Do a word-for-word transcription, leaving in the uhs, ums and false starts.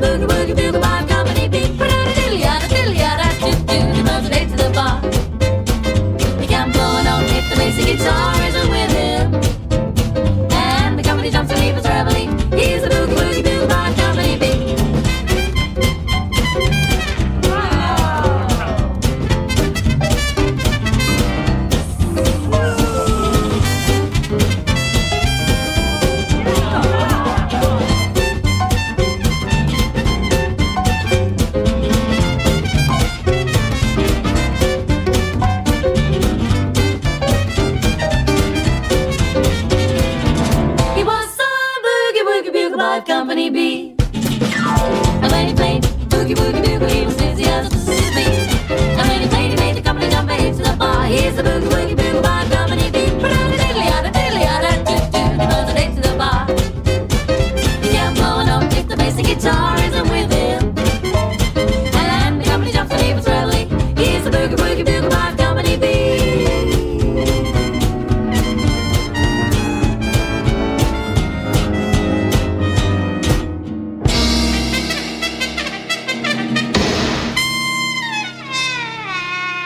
Boogie Woogie Bugle Bar Company beat. Diddle-yada, diddle-yada, do-do, he moves straight to the bar. He can't blow a note if the basic guitar isn't with him. And the company jumps and leaves reveille. He's the Boogie Woogie Bugle Bar Company beat. Company B. And when he played Boogie Woogie Bugle, he was dizzy as a me. And when he played, he made the company jump ahead to the bar. He's the Boogie Woogie Bugle Bar Company B. Diddle-yada, diddle-yada, do-do, he moves straight to the bar. He can't blow a note if the basic guitar